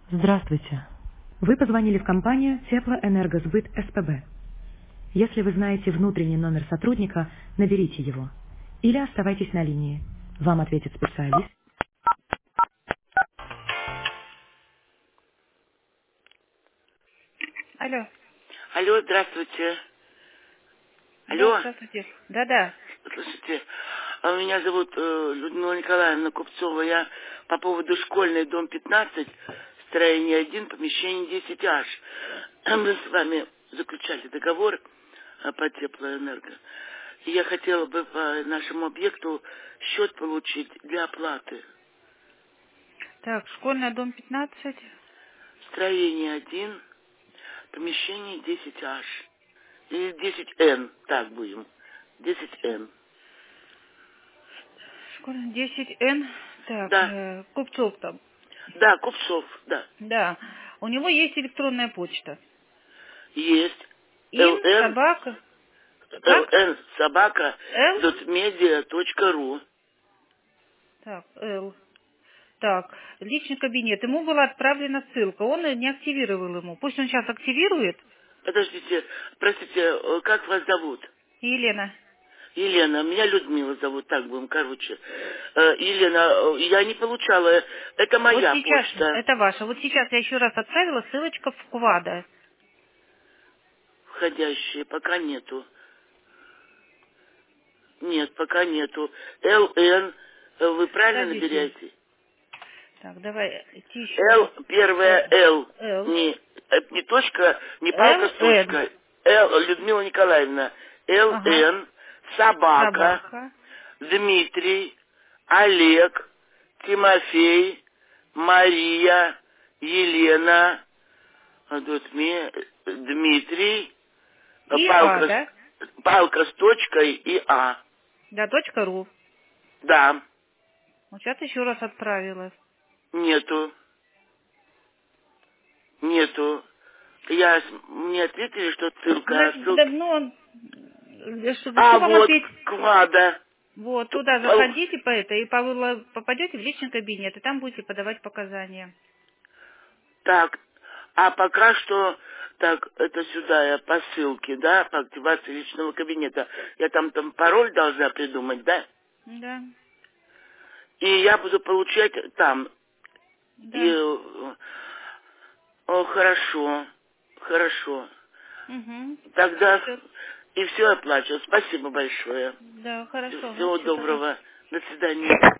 Здравствуйте. Вы позвонили в компанию Теплоэнергосбыт СПБ. Если вы знаете внутренний номер сотрудника, наберите его. Или оставайтесь на линии. Вам ответит специалист. Алло. Алло, здравствуйте. Да, Алло, здравствуйте. Да-да. слушайте, меня зовут Людмила Николаевна Купцова. Я по поводу школьной, дом 15, строение 1, помещение 10H. Мы с вами заключали договор по теплоэнерго. И я хотела бы по нашему объекту счет получить для оплаты. Так, школьный дом 15. Строение 1, помещение 10H. Или 10N, так будем. 10N. Школьный 10Н. Так, Да, Купцов там. да, Купцов, да. Да. У него есть электронная почта. Есть. Ин, собака. Как? ln собака Л? .media.ru. Так, Л. Так, личный кабинет. Ему была отправлена ссылка. Он не активировал ему. Пусть он сейчас активирует. Подождите, простите, как вас зовут? Елена. Елена, меня Людмила зовут, так будем, короче. Елена, я не получала, это Вот моя сейчас, почта. это ваша. Вот сейчас я еще раз отправила ссылочка в Квада. Входящие, пока нету. Нет, пока нету. ЛН, вы правильно Подождите. набираете? Так, давай идти еще Л, раз. первая Л, Л. не точка, не палка Л, с Н. точкой. Л, Людмила Николаевна. Ага. ЛН, собака, Собака. Дмитрий, Олег, Тимофей, Мария, Елена, Дмитрий, И А, палка, да? палка с точкой и А. Да, .ру. Да, Вот сейчас еще раз отправила. нету. Мне ответили, что ссылка, Да, ссылки. ну, что А вам вот, ответить? Квада. Вот, туда заходите по это и попадете в личный кабинет, и там будете подавать показания. Так, а пока что, так, это сюда я по ссылке, да, по активации личного кабинета. Я там пароль должна придумать, да? Да, И я буду получать там. И, да. хорошо, хорошо. Угу. Тогда Все. и все оплачу. Спасибо большое. Да, хорошо. Всего Все, пожалуйста. доброго. До свидания.